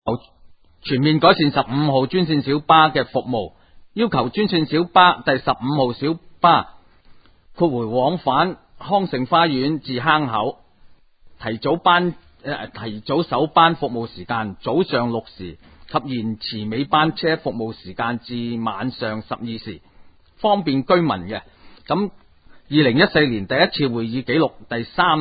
全面改善15號專線小巴嘅服務，要求專線小巴第15號小巴括弧往返康盛花園至坑口，提早首班服務時間早上6時及延遲尾班車服務時間至晚上12時，方便居民嘅。咁2014年第一次會議記錄第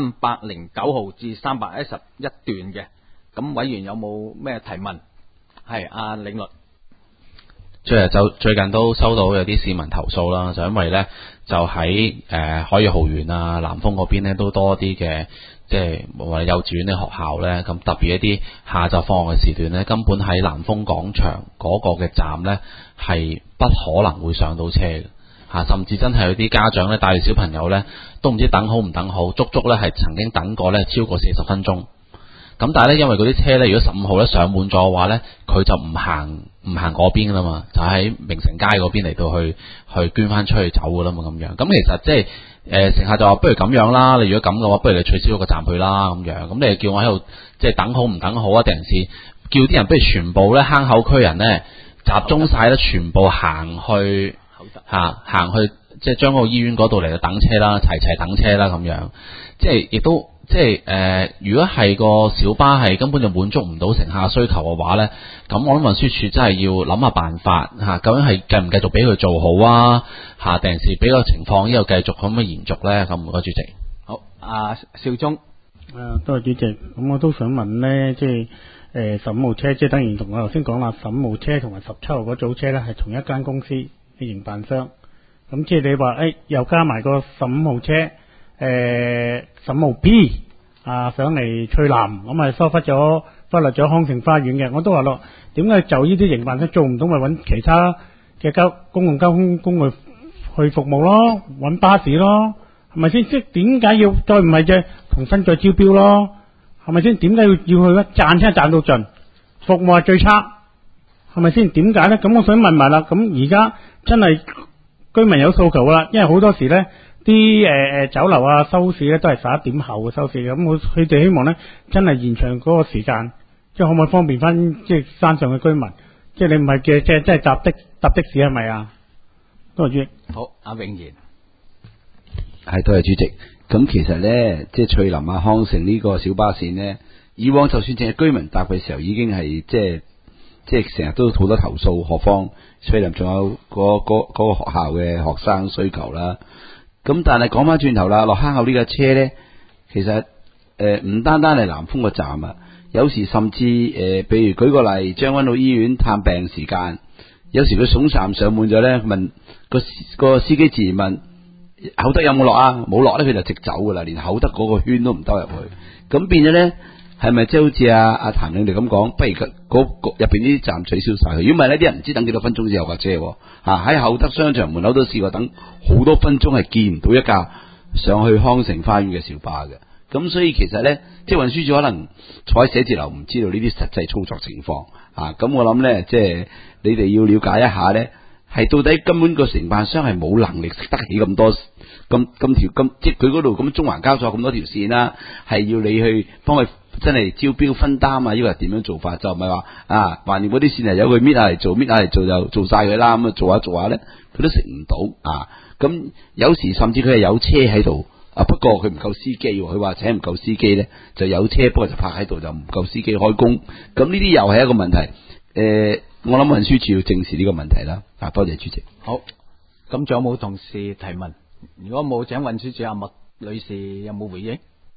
309號至311段嘅。咁委員有冇咩提問？係阿領律。 最近都收到有啲市民投訴啦，就因為呢，就喺海悦豪園啊、南豐嗰邊呢都多啲嘅，即係或者幼稚園嘅學校呢，咁特別一啲下晝放學嘅時段呢，根本喺南豐廣場嗰個嘅站呢係不可能會上到車嘅嚇，甚至真係有啲家長呢帶住小朋友呢都唔知等好唔等好，足足呢係曾經等過呢超過40分鐘。咁但係咧，因為嗰啲車咧，如果15號咧上滿咗嘅話咧，佢就唔行嗰邊噶啦嘛，就喺明城街嗰邊嚟到去捐翻出去走噶啦嘛咁樣。咁其實即係乘客就話不如咁樣啦，你如果咁嘅話，不如你取消咗個站去啦咁樣。咁你叫我喺度即係等好唔等好啊？定係叫啲人不如全部咧坑口區人咧集中晒咧，全部行去即係將軍澳醫院嗰度嚟到等車啦，齊等車啦咁樣。即係亦都。即係如果係個小巴係根本就滿足唔到乘客需求嘅話呢，咁我諗運輸署真係要諗下辦法嚇，究竟係繼唔繼續俾佢做好啊嚇，定係俾個情況呢度繼續可唔可以延續呢？咁唔該主席。 好，阿邵忠。 多謝主席。咁我都想問呢，即係15號車，即係等於同我頭先講啦，15號車同埋17號嗰組車呢係同一間公司嘅營辦商。咁即係你話又加埋個15號車。15號 B 上嚟翠南，咁咪忽略咗康盛花園嘅。我都話咯，點解就呢啲營辦商做唔到，咪揾其他嘅公共交通工具去服務咯，揾巴士咯，係咪先？即係點解要再唔係啫？重新再招標咯，係咪先？點解要去咧？賺錢賺到盡，服務係最差，係咪先？點解咧？咁我想問埋啦，咁而家真係居民有訴求啦，因為好多時咧。啲酒樓啊收市咧都係11點後嘅收市嘅，咁佢哋希望咧真係延長嗰個時間，即係可唔可以方便翻即係山上嘅居民？即係你唔係嘅，即係搭的士係咪啊？多謝主席。 好，阿永賢。 係，多謝主席。咁其實咧，即係翠林啊、康盛呢個小巴線呢，以往就算淨係居民搭嘅時候，已經係即係成日都好多投訴，何況翠林仲有嗰個學校嘅學生需求啦。咁但係講翻轉頭啦，落坑口呢架車呢，其實唔單單係南豐個站啊，有時甚至譬如舉個例，將軍澳醫院探病時間，有時佢總站上滿咗呢，問個司機自然問厚德有冇落啊？冇落呢，佢就直走噶啦，連厚德嗰個圈都唔兜入去。咁變咗呢，係咪即係好似阿譚領隊咁講？不如入邊呢啲站取消晒佢。如果唔係呢，啲人唔知等幾多分鐘先有架車喺厚德商場門口都試過等好多分鐘，係見唔到一架上去康盛花園嘅小巴嘅。咁所以其實呢，即係運輸署可能坐喺寫字樓唔知道呢啲實際操作情況咁我諗呢，即係你哋要了解一下呢，係到底根本個承辦商係冇能力食得起咁多即係佢嗰度咁中環交錯咁多條線啦，係要你去幫佢真係招標分擔啊！呢個係點樣做法？就唔係話橫掂嗰啲線係由佢搣下嚟做就做晒佢啦。咁啊做下咧，佢都食唔到咁有時甚至佢係有車喺度不過佢唔夠司機，佢話請唔夠司機咧，就有車不過就泊喺度，就唔夠司機開工。咁呢啲又係一個問題。我諗運輸署要正視呢個問題啦。多謝主席。 好，咁仲有冇同事提問？如果冇，請運輸署阿麥女士有冇回應？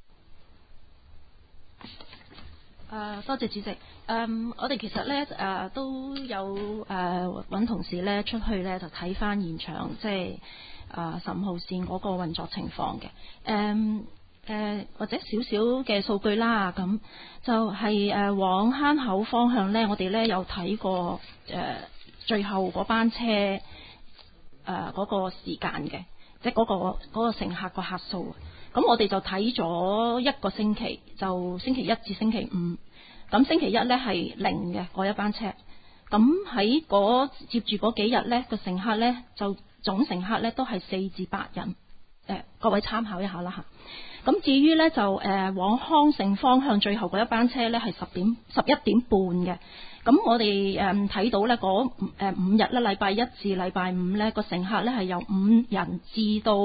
多謝主席。我哋其實咧都有揾同事咧出去咧就睇翻現場，即係15號線嗰個運作情況嘅。或者少少嘅數據啦，咁就係往坑口方向咧，我哋咧有睇過最後嗰班車嗰個時間嘅，即係嗰個乘客個客數。咁我哋就睇咗一個星期，就星期一至星期五。咁星期一咧係零嘅嗰一班車。咁喺接住嗰幾日咧，個乘客咧就總乘客咧都係4至8人。 各位參考一下啦嚇。咁至於呢，就往康城方向最後嗰一班車呢，係11點半嘅。咁我哋睇到呢嗰5日呢，禮拜一至禮拜五呢，個乘客呢係由5人至到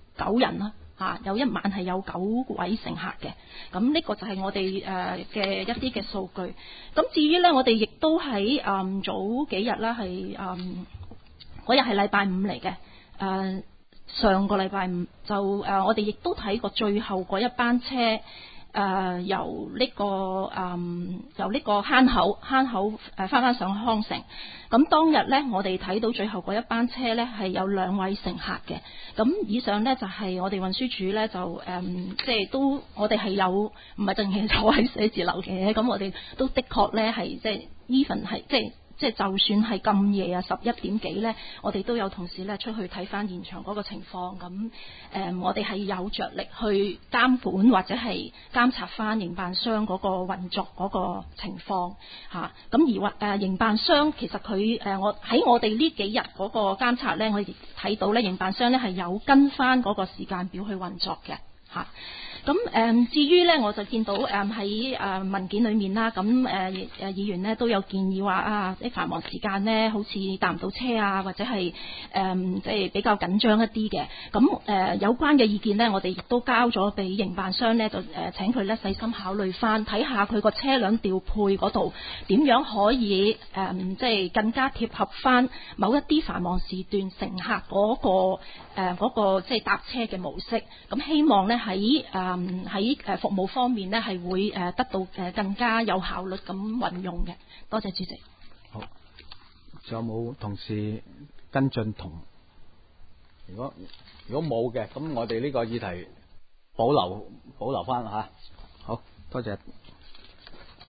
9人啦。有一晚係有9位乘客嘅，咁呢個就係我哋嘅一啲嘅數據。咁至於呢，我哋亦都喺早幾日啦，係嗰日係禮拜五嚟嘅。上個禮拜五就我哋亦都睇過最後嗰一班車，由呢個坑口翻上康城。咁當日呢，我哋睇到最後嗰一班車呢係有2位乘客嘅。咁以上呢，就係我哋運輸署呢，就即係都我哋係有唔係淨係坐喺寫字樓嘅。咁我哋都的確呢係即係 even 係即係就算係咁夜啊11點幾呢，我哋都有同事呢出去睇翻現場嗰個情況。咁我哋係有着力去監管或者係監察翻營辦商嗰個運作嗰個情況嚇。咁而營辦商其實佢我喺我哋呢幾日嗰個監察呢，我哋睇到呢營辦商呢係有跟翻嗰個時間表去運作嘅嚇。咁至於呢，我就見到喺文件裏面啦，咁議員呢都有建議話啲繁忙時間呢好似搭唔到車啊，或者係即係比較緊張一啲嘅。咁有關嘅意見呢，我哋亦都交咗俾營辦商呢，就請佢呢細心考慮翻，睇下佢個車輛調配嗰度點樣可以即係更加貼合翻某一啲繁忙時段乘客嗰個即係搭車嘅模式。咁希望呢喺服務方面呢係會得到更加有效率咁運用嘅。多謝主席。 好，仲有冇同事跟進同？如果冇嘅，咁我哋呢個議題保留翻吓。好多謝。